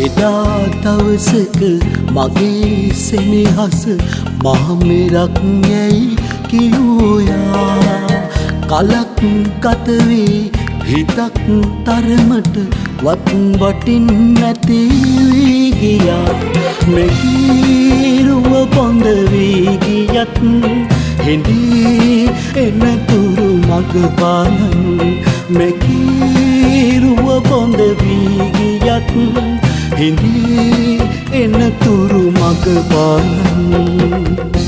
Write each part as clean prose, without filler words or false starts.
එදා දවසක මගේ සෙනෙහස මහමෙරක් යැයි කිව්වා. කලක් ගත වී හිතක් තරමට වටින් නැති වී ගියා. මෙකිරුව බොඳ වී ගියත් හිඳී එනතුරු මග පාලන්. මෙකිරුව බොඳ වී ගියත් හිඳී එනතුරු මග පාලන්.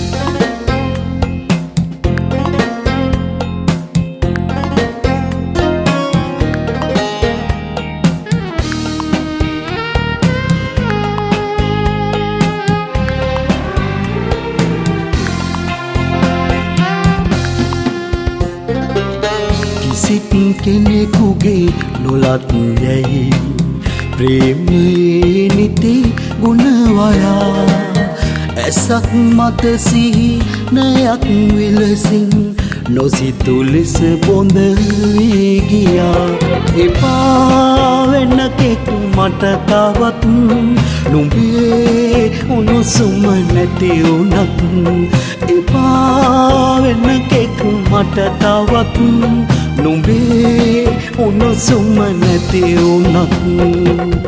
කිසිත් කෙනෙකුගේ නොලත් යැයි ප්‍රේමයේ නිති ගුණවයා. ඇසක් මත සිහිනයක් විලසින් නොසිතු ලෙස බොඳ වී ගියා. එපා වෙන කෙක් මට තවත් නුඹේ උණුසුම නැති වුණත්. එපා වෙන කෙක් මට තවත් නුඹේ උණුසුම නැති වුණත්.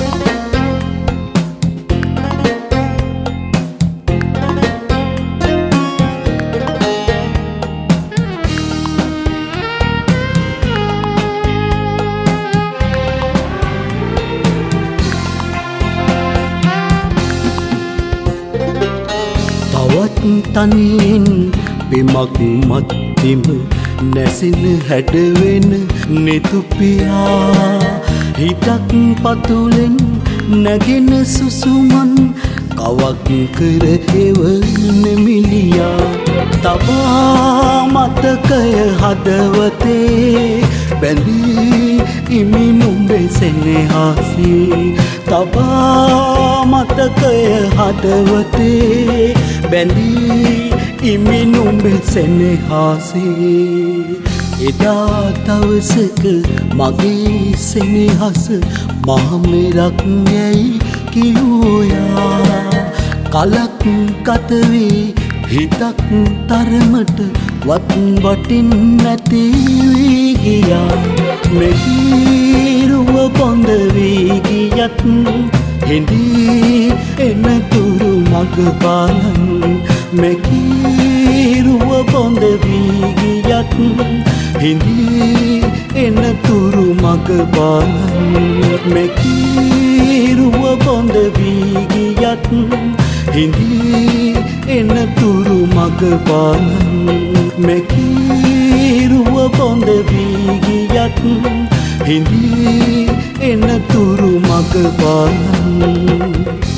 තනියෙන් බිමක් මත්තිම නැසෙන හැඩවෙන නෙතුපියා. හිතක් පතුලෙන් නැගෙන සුසුමන් කවක් කර එවන මිලියා. තබා මතකය හදවතේ බැඳී ඉමි නුඹේ සෙනෙහසේ. තබා මතකය හදවතේ බැඳී ඉමි නුඹේ සෙනෙහසේ. එදා දවසක මගේ සෙනෙහස මහමෙරක් යැයි කිව්වා. කලක් ගත වී හිතක් තරමට වටින් නැති වී ගියා. මෙකිරුව බොඳ වී ගියත් හිඳී එනතුරු මග පාලන්. මෙකිරුව බොඳ වී ගියත් හිඳී එනතුරු මග පාලන්. මෙකිරුව බොඳ වී ගියත් හිඳී එනතුරු මග පාලන්. මෙකිරුව බොඳ වී ගියත් හිඳී එනතුරු මග පාලන්.